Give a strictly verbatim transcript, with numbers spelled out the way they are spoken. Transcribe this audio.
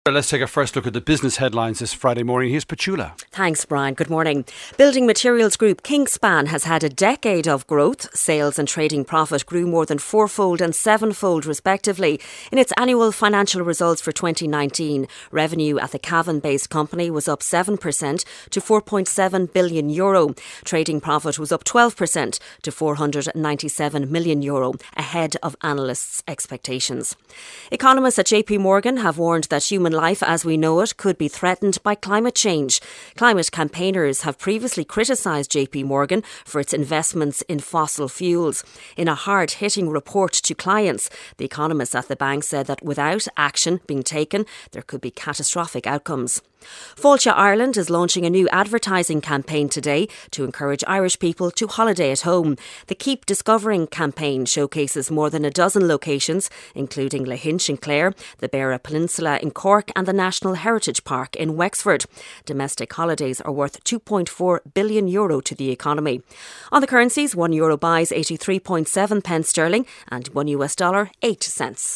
Let's take a first look at the business headlines this Friday morning. Here's Petula. Thanks, Brian. Good morning. Building materials group Kingspan has had a decade of growth. Sales and trading profit grew more than fourfold and sevenfold respectively in its annual financial results for twenty nineteen. Revenue at the Cavan-based company was up seven percent to four point seven billion euro. Trading profit was up twelve percent to four hundred ninety-seven million euro, ahead of analysts' expectations. Economists at J P Morgan have warned that human life as we know it could be threatened by climate change. Climate campaigners have previously criticised J P Morgan for its investments in fossil fuels. In a hard-hitting report to clients, the economists at the bank said that without action being taken, there could be catastrophic outcomes. Fáilte Ireland is launching a new advertising campaign today to encourage Irish people to holiday at home. The Keep Discovering campaign showcases more than a dozen locations, including Lahinch in Clare, the Beara Peninsula in Cork and the National Heritage Park in Wexford. Domestic holidays are worth two point four billion euro to the economy. On the currencies, one euro buys eighty-three point seven pence sterling and one U S dollar eight cents.